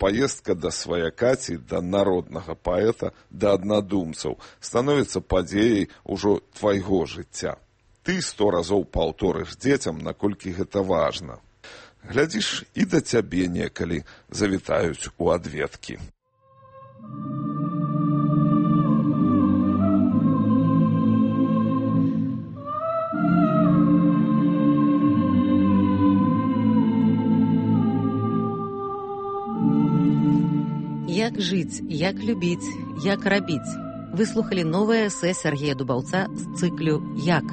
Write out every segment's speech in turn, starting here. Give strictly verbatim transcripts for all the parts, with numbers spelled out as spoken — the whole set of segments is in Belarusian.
паездка да сваяка ці да народнага паэта, да аднадумцаў становіцца падзеяй ужо твайго жыцця. Ты сто разоў паўторыш дзецям, наколькі гэта важна. Глядзіш, і да цябе некалі завітаюць у адведкі. Як жыць, як любіць, як рабіць. Выслухалі новае эсэ Сергея Дубаўца з цыклю «Як».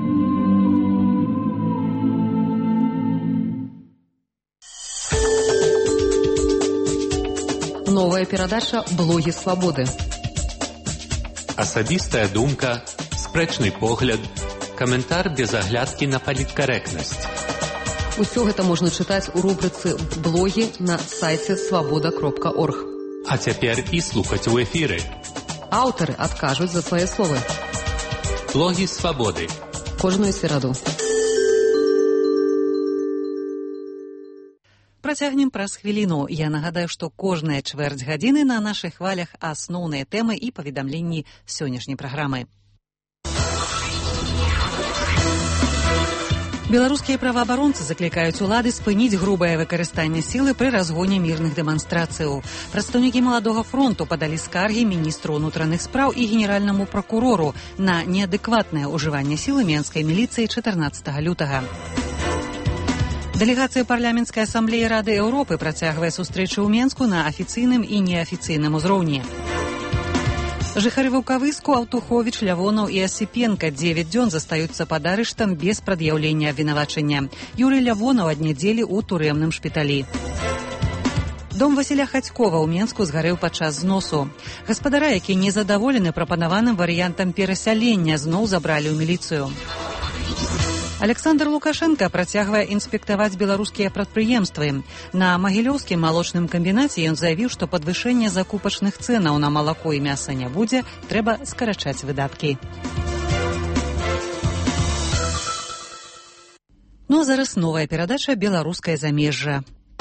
Новая перадача «Блогі свабоды». Асабістая думка, спрэчны погляд, каментар без аглядкі на паліткарэктнасць. Усё гэта можна чытаць у рубрыцы «Блогі» на сайце свабода кропка орг. А цяпер і слухаць у эфіры. Аўтары адкажуць за свае словы. Блогі свабоды. Кожную сераду. Працягнем праз хвіліну. Я нагадаю, што кожная чвэрць гадзіны на нашых хвалях асноўныя тэмы і паведамленні сённяшняй праграмы. Беларускія праваабаронцы заклікаюць улады спыніць грубае выкарыстанне сілы пры разгоне мірных дэманстрацыяў. Прадстаўнікі маладога фронту падалі скаргі міністру ўнутраных спраў і генеральнаму пракурору на неадэкватнае ўжыванне сілы менскай міліцыі чатырнаццатага лютага. Дэлегацыя парламенцкай асамблеі Рады Еўропы працягвае сустрэчы ў Менску на афіцыйным і неафіцыйным узроўні. Жыхары Ваўкавыску, Аўтуховіч, Лявонаў і Асіпенка дзевяць дзён застаюцца пад арыштам без прад'яўлення абвінавачання. Юрый Лявонаў ад нядзелі ў турэмным шпіталі. Дом Васіля Хацькова ў Менску згарэў падчас зносу. Гаспадара, які незадаволены прапанаваным варыянтам перасялення, зноў забралі ў міліцыю. Александр Лукашенко працягвае інспектаваць беларускія прадпрыемствы. На Магілёўскім малочным камбінаце ён заявіў, што падвышэння закупачных цэнаў на малако і мяса не будзе, трэба скарачаць выдаткі. Ну а зараз новая перадача «Беларускае замежжа».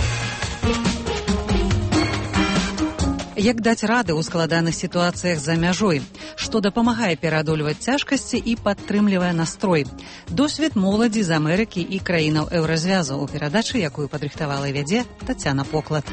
Як даць рады ў складаных сітуацыях за мяжой, што дапамагае пераадольваць цяжкасці і падтрымлівае настрой. Досвед моладзі з Амерыкі і краінаў еўразвязу у перадачы, якую падрыхтавала і вядзе Тацяна Поклад.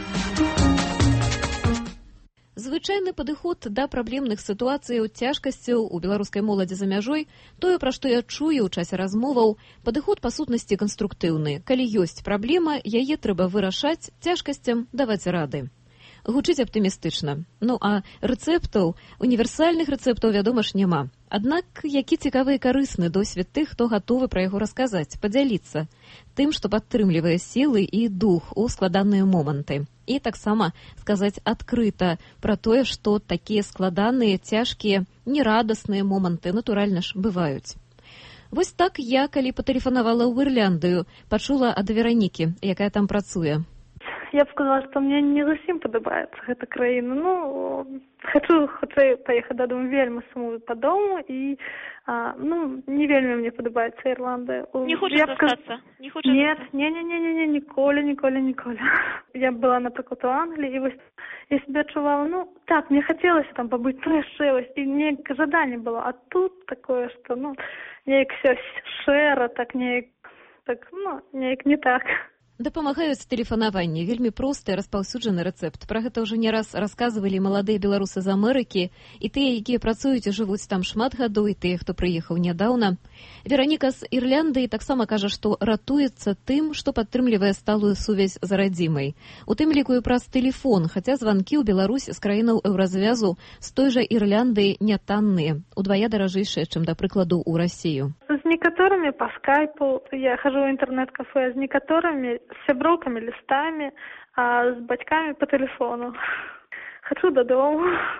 Звычайны падыход да праблемных сітуацыяў, цяжкасцяў у беларускай моладзі за мяжой, тое, пра што я чую ў часе размоваў, падыход па сутнасці канструктыўны. Калі ёсць праблема, яе трэба вырашаць, цяжкасцям даваць рады. Гучыць аптымістычна. Ну а рэцэптаў, універсальных рэцэптаў, вядома ж, няма. Аднак, які цікавы і карысны досвед тых, хто гатовы пра яго расказаць, падзяліцца тым, што падтрымлівае сілы і дух у складаныя моманты. І таксама сказаць адкрыта пра тое, што такія складаныя, цяжкія, нерадасныя моманты, натуральна ж, бываюць. Вось так я, калі патэлефанавала ў Ірландыю, пачула ад Веранікі, якая там працуе. Я б сказала, што мне не зусім падабаецца гэта краіна. Ну, хачу хутчэй паехаць дадому, вельмі сумую па дому і а, ну, не вельмі мне падабаецца Ірландыя. Не хочаш застацца? Не хочаш? Нет, не, не, не, не, не, ніколі, ніколі, ніколі. Я была, напрыклад, у Англіі, і вось я себе адчувала, ну, так, мне хацелася там пабыць яшчэ вось, і неяк жаданне было, а тут такое, што, ну, неяк все шэра, так неяк, так, ну, неяк не так. Дапамагаюць тэлефанаванні. Вельмі просты распаўсюджаны рэцэпт. Пра гэта ўжо не раз расказвалі маладыя беларусы з Амерыкі, і тыя, якія працуюць і жывуць там шмат гадоў, і тыя, хто прыехаў нядаўна. Вераніка з Ірландыі таксама кажа, што ратуецца тым, што падтрымлівае сталую сувязь з радзімай. У тым ліку і праз тэлефон, хаця званкі ў Беларусь з краінаў еўразвязу з той жа Ірландыі нятанныя, удвая даражэйшыя, чым, да прыкладу, у Расію. З некаторымі па скайпу, я хожу ў інтэрнэт-кафе, з некаторымі з сяброўкамі, лістамі, а з бацькамі па тэлефону. Хачу дадому.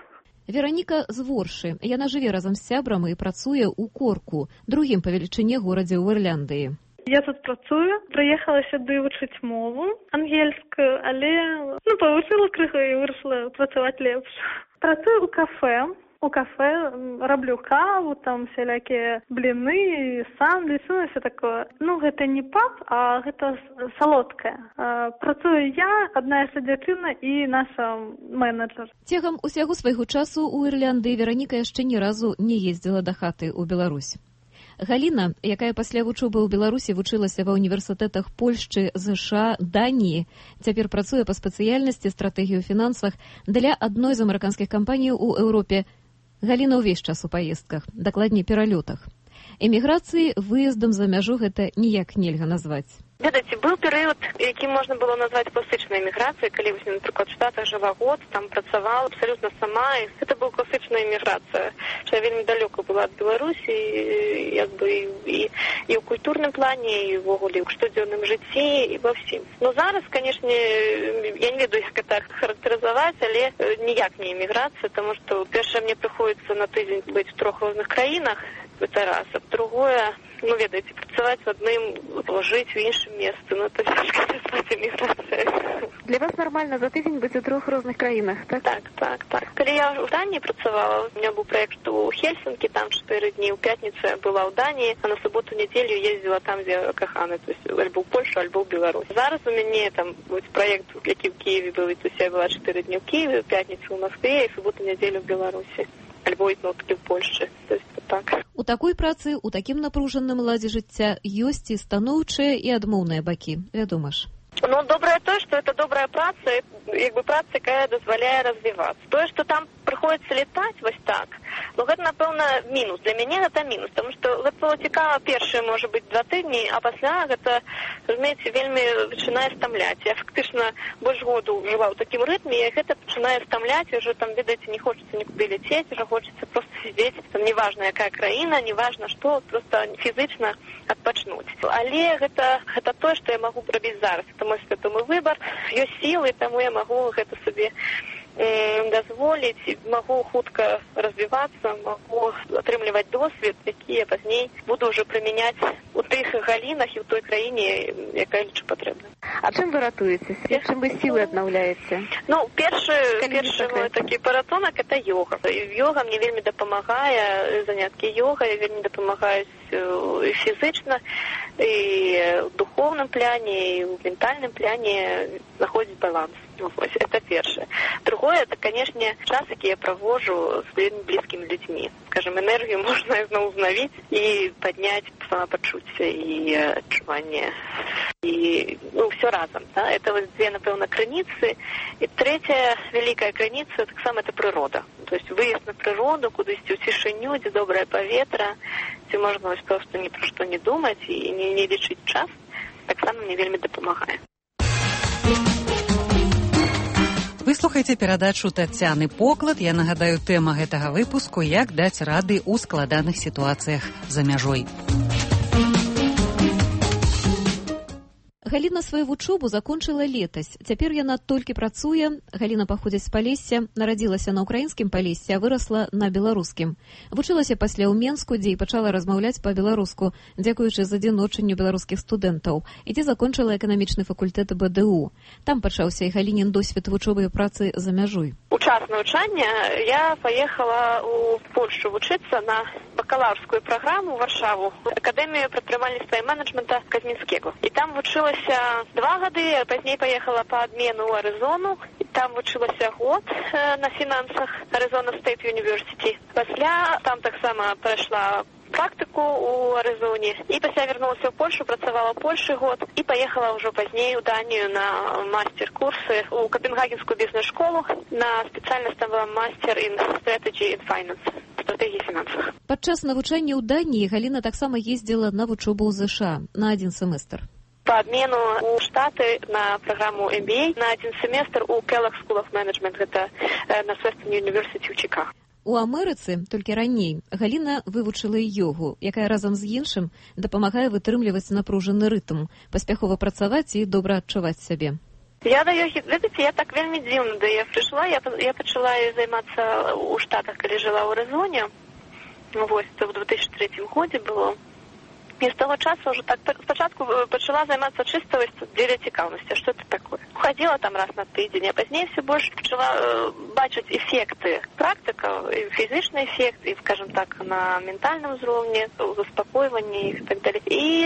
Вераніка з Воршы. Яна жыве разам з сябрам і працуе ў Корку, другім па велічыні горадзе ў Ірландыі. Я тут працую, прыехала сюды вучыць мову ангельскую, але ну, павучыла крыху і вырашыла працаваць лепш. Працую ў кафе, у кафе, раблю каву, там всякие блины, сандвичи, ну, все такое. Ну, гэта не паб, а гэта салодкае. Працую я, адна яшчэ дзяўчына і наша менеджер. Цягам усяго свайго часу у Ірландыі Вераніка яшчэ ні разу не ездзіла дахаты ў Беларусь. Галіна, якая пасля вучобы ў Беларусі вучылася ва універсітэтах Польшчы, ЗША, Даніі, цяпер працуе па спецыяльнасці стратэгію ў фінансах для адной з амерыканскіх кампаній у Еўропе. Галіна ўвесь час у паездках, дакладней пералётах. Эміграцыі выездам за мяжу гэта ніяк нельга назваць. Ведаеце, быў перыяд, які можна было назваць класычнай эміграцыяй, калі, напрыклад, в Штатах жыла год, там працавала абсалютна сама, і гэта была класычная эміграцыя, што я вельмі далёка была ад Беларусі, і, як бы, і, і ў культурным плане, і ўвогуле ў штодзённым жыцці, і ва ўсім. Но зараз, канешне, я не ведаю, як гэта характарызаваць, але ніяк не эміграцыя, таму што першае мне прыходзіцца на тыдзень быць у трох розных краінах, это раз, а другое, ну, ведаеце, працаваць в адным, жыць у іншым месцы, ну, это цяжка назваць эміграцыяй. Для вас нормально за тыдзень быць у трох розных краінах, так? Так, так, так. Калі я ў Даніі працавала, у меня быў праект у Хельсінкі, там чатыры дні, у пятніцу я была ў Даніі, а на суботу-нядзелю ездзіла там, дзе каханы, то есть альбо ў Польшу, альбо ў Беларусь. Зараз у мяне там праект, які ў Киеве быў, то есть я была чатыры дні ў Киеве, у пятніцу ў Москве, і суботу-нядзелю ў Беларусі. Альбо і в Польшчы, то есть так. У такой працы, у такім напружаным ладзе жыцця ёсць і станоўчыя, і адмоўныя бакі, вядома ж. Ну, добрае тое, што это добрая праца, як бы праца, якая дазваляе развівацца. Тое, што там прыходзіцца летаць вось так, ну, гэта, напэўна, мінус. Для мяне гэта мінус, таму што гэта было цікава першыя, можа быць, два тыдні, а пасля гэта, разумееце, вельмі пачынае стамляць. Я фактычна больш году жыла ў такім рытме, і гэта пачынае стамляць, і ўжо там, ведаеце, не хочацца нікуды ляцець, уже хочацца проста сидзець, там, неважна, якая краіна, неважна што, проста фізычна адпачнуць. Але гэта, гэта тое, што я магу рабіць зараз. Это мой свядомы выбар, ёсць сілы, таму я магу гэта сабе дазволіць, магу хутка развівацца, магу атрымліваць досвед, які я пазней буду ўжо прымяняць у тых галінах і ў той краіне, якая лічу патрэбна. А чым вы ратуецеся? Чым вы сілы аднаўляеце? Ну, першы, першы мой такі паратунак – это йога. Йога мне вельмі дапамагае, заняткі йогай вельмі дапамагаюць і фізычна, і ў духовным пляне, і ў ментальным пляне знаходзіць баланс. Вось, это першае. Другое, это, конечно, час, які я правожу з сваімі блізкімі людзьмі. Скажем, энергію можна зноў узнавіць і падняць самапачуцце і адчуванне. І, ну, все разом, да? Это вот две, напэўна, крыніцы. І третья великая крыніца, таксама, это прырода. То есть выезд на прыроду, кудысьці ў цішыню, дзе добрае паветра, дзе можна вось проста ні пра што не думаць і не, не лічыць час, таксама мне вельмі дапамагае. Вы слухаеце перадачу Тацяны Поклад. Я нагадаю, тэма гэтага выпуску – як даць рады ў складаных сітуацыях за мяжой. Галіна сваю вучобу закончыла летась. Цяпер яна толькі працуе. Галіна паходзіць з Палесся, нарадзілася на ўкраінскім Палессі, а вырасла на беларускім. Вучылася пасля ў Менску, дзе і пачала размаўляць па-беларуску, дзякуючы задзіночанню беларускіх студэнтаў, і дзе закончыла эканамічны факультэт бэ дэ у. Там пачаўся і Галінін досвед вучобы і працы за мяжой. У час навучання я паехала ў Польшу вучыцца на бакалаўрскую праграму ў Варшаву, акадэмію прадпрымальніцтва і менеджмента Казмінскега. І там вучылася два гады, а пазней поехала по обмену в Аризону. И там вучылася год э, на финансах Arizona State University. Пасля там так само пройшла практику у Аризоне. И пасля вернулася в Польшу, працавала в Польше год. И поехала уже позднее в Данию на мастер-курсы у Копенгагенскую бизнес-школу. На специальность там была мастер in strategy and finance. Стратегії фінансах. Падчас навучання ў Даніі Галіна таксама ездзіла на вучобу ў ЗША на один семестр. По обмену у Штаты на программу эм би эй на один семестр у Kellogg School of Management, это на Western University ў Чикаго. У Амерыцы, толькі раней, Галіна вывучыла йогу, якая разам з іншым дапамагае вытрымліваць напружаны рытм, паспяхова працаваць і добра адчуваць сябе. Я да йогі, ведаеце, я так вельмі дзіўна, да я прыйшла, я, я пачала займацца ў Штатах, калі жила ў Аризоне, вось, это в две тысячи третьем годзе было. І з того часу уже так спочатку почала займатися чисто дзеля цікавості, що це таке. Ходила там раз на тиждень, а пізніше все більше почала бачити ефекти практика, і фізичний ефект, і, скажімо так, на ментальному рівні, у заспокоюванні і так далі. І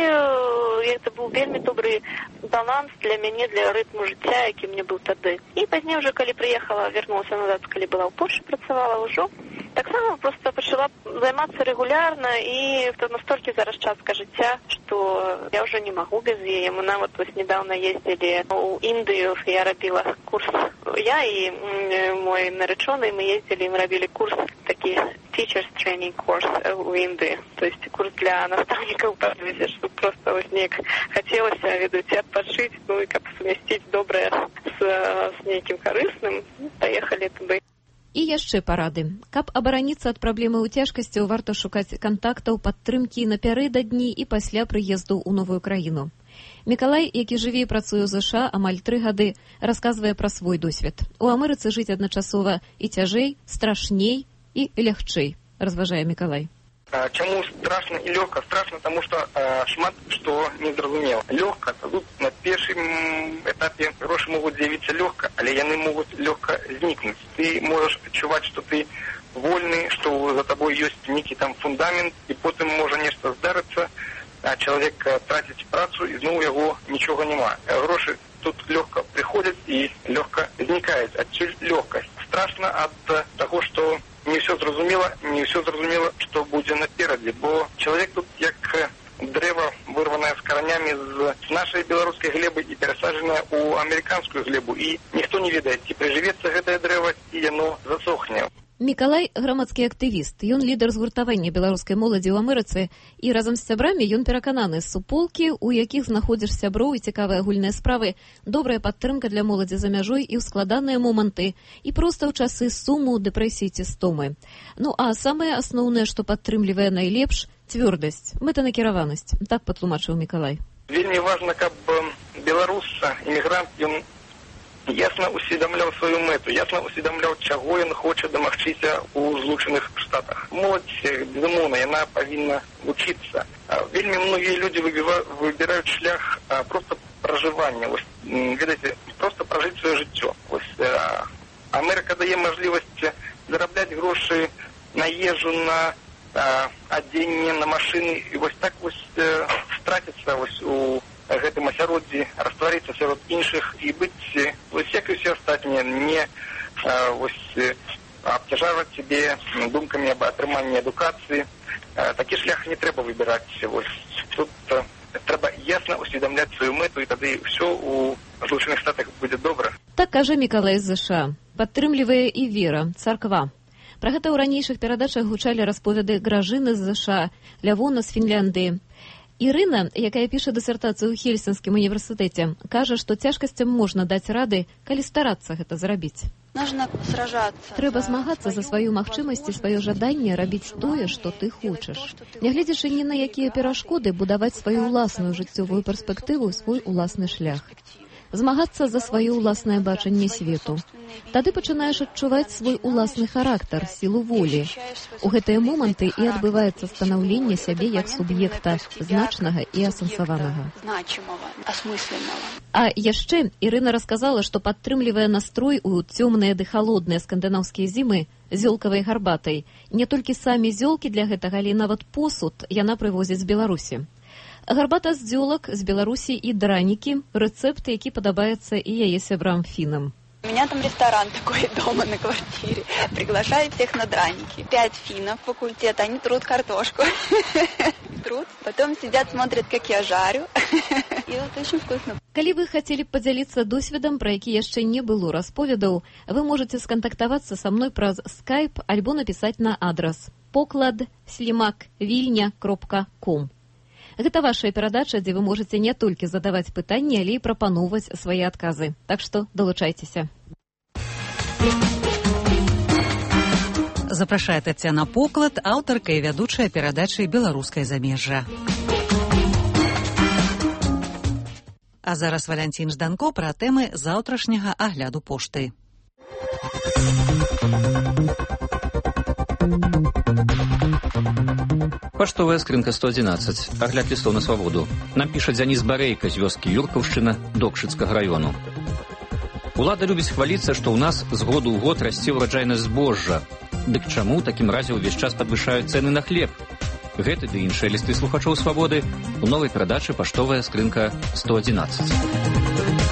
це був вельми добрий баланс для мене, для ритму життя, який мені був тоді. І пізніше вже, коли приїхала, вернулася назад, коли була в Польщі, працювала вже, так само просто почала займатися регулярно, і настільки зараз частка життя, що я вже не можу без її. Ми вот ось недавно їздили у Індію, я робила курс. Я і мой наречений, ми їздили, ми робили курс, такий teachers training course у Індії. Тобто курс для наставників, щоб просто ось ніяк хотілося ведуть відпочити, ну і як сумістити добре з, з нейким корисним. Поїхали туди. І яшчэ парады. Каб абараніцца ад праблемы ў цяжкасцяў, варта шукаць кантактаў, падтрымкі напярэдадні і пасля прыезду ў новую краіну. Мікалай, які жыве і працуе ў ЗША амаль тры гады, расказвае пра свой досвед. У Амерыцы жыць адначасова і цяжэй, страшней і лягчэй, разважае Мікалай. Чаму страшно і лёгка? Страшно, тому што э, шмат што не зразумела. Лёгка, тут на першым этапе грошы могуць з'явіцца лёгка, але яны могуць лёгка знікнуць. Ты можаш адчуваць, што ты вольны, што за табой ёсць нейкі там фундамент, і потым можа нешта здарыцца, а чалавек траціць працу, і зноў яго нічога няма. Грошы тут лёгка прыходзяць і лёгка знікаюць. Адсюль лёгкасць. Страшна ад таго, што не все зразумела, не все зразумела, што будзе наперадзе, бо чалавек тут як дрэва, вырванае з каранямі з нашай беларускай глебы і перасаджанае ў амерыканскую глебу, і ніхто не ведае, ці прыжывецца гэтае дрэва, і яно засохне. Мікалай – грамадскі актывіст. Ён лідар згуртавання беларускай моладзі ў Амерыцы, і разам з сябрамі ён перакананы, суполкі, у якіх знаходзіш сяброў і цікавыя агульныя справы, добрая падтрымка для моладзі за мяжой і ў складаныя моманты, і проста ў часы суму, дэпрэсіі ці стомы. Ну а самае асноўнае, што падтрымлівае найлепш – цвёрдасць, мэтанакіраванасць. Так патлумачыў Мікалай. Вельмі важна, каб беларус, імігрант, ён ясна усведамляў сваю мэту, ясна усведамляў, чаго ён хоча дамагчыся ў Злучаных Штатах. Моладзь, безумоўна, яна павінна вучыцца. Вельмі многія людзі выбіраюць шлях проста пражывання. Вось, ведаеце, проста пражыць сваё жыццё. Вось, Амерыка дае мажлівасць зарабляць грошы на ежу, на адзенне, на машыны, і вось так вось страціцца вось у гэтым асяроддзі, растварыцца сярод іншых і быць, вось як і ўсе астатнія, не а, вось абцяжарваць сябе думкамі аб атрыманні адукацыі. А, такі шлях не трэба выбіраць. Вось тут а, трэба ясна усведамляць сваю мэту, і тады ўсё ў Злучаных Штатах будзе добра. Так кажа Мікалай з ЗША. Падтрымлівае і вера, царква. Пра гэта ў ранейшых перадачах гучалі расповеды Гражыны з ЗША, Лявона з Фінляндыі. Ірына, якая піша дысертацыю ў Хельсінскім універсітэце, кажа, што цяжкасцям можна даць рады, калі старацца гэта зрабіць. Трэба змагацца за сваю магчымасць і сваё жаданне рабіць тое, што ты хочаш. Нягледзячы ні на якія перашкоды, будаваць сваю ўласную жыццёвую перспектыву, свой уласны шлях. Змагацца за сваё ўласнае бачанне свету. Тады пачынаеш адчуваць свой уласны характар, сілу волі. У гэтыя моманты і адбываецца станаўленне сябе як суб'екта значнага і асэнсаванага. А яшчэ Ірына расказала, што падтрымлівае настрой у цёмныя ды халодныя скандынаўскія зімы зёлкавай гарбатай. Не толькі самі зёлкі для гэтага, але нават посуд яна прывозіць з Беларусі. Гарбата з дзёлак з Беларусі і дранікі – рэцэпт, які падабаецца і яе сябрам-фінам. У меня там ресторан такой дома на квартире. Приглашаю всех на драники. Пять финнов факультета, они трут картошку. Трут. Потом сидят, смотрят, как я жарю. И вот очень вкусно. Калі вы хацелі б падзяліцца досведам, пра які яшчэ не было расповедаў, вы можете скантактавацца са мной праз скайп альбо напісаць на адрас поклад слімак вільня кропка ком. Гэта вашая перадача, дзе вы можаце не толькі задаваць пытанні, але і прапаноўваць свае адказы. Так што далучайцеся. Запрашае Тацяна Поклад, аўтарка і вядучая перадачы «Беларускае замежжа». А зараз Валянцін Жданко пра тэмы заўтрашняга агляду пошты. Паштовая скрынка сто адзінаццаць. Агляд лістоў на свабоду. Нам піша Дзяніс Барейка з вёскі Юркаўшчына Докшыцкага раёну. Улада любіць хваліцца, што ў нас з году ў год расце ўраджайнасць збожжа. Дык чаму ў такім разе ўвесь час падвышаюць цэны на хлеб? Гэты ды іншыя лісты слухачоў свабоды у новай перадачы «Паштовая скрынка сто адзінаццаць».